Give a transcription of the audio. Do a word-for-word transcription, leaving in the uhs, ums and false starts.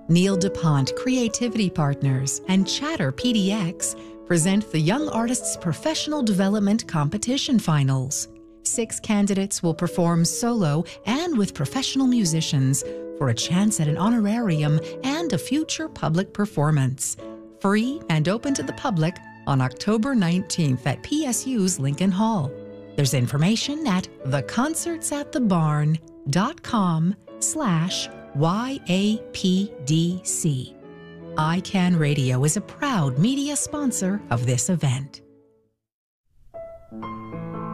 Neil DuPont Creativity Partners and Chatter P D X present the Young Artists Professional Development Competition Finals. Six candidates will perform solo and with professional musicians for a chance at an honorarium and a future public performance. Free and open to the public on October nineteenth at P S U's Lincoln Hall. There's information at theconcertsatthebarn.com slash Y A P D C. iCan Radio is a proud media sponsor of this event.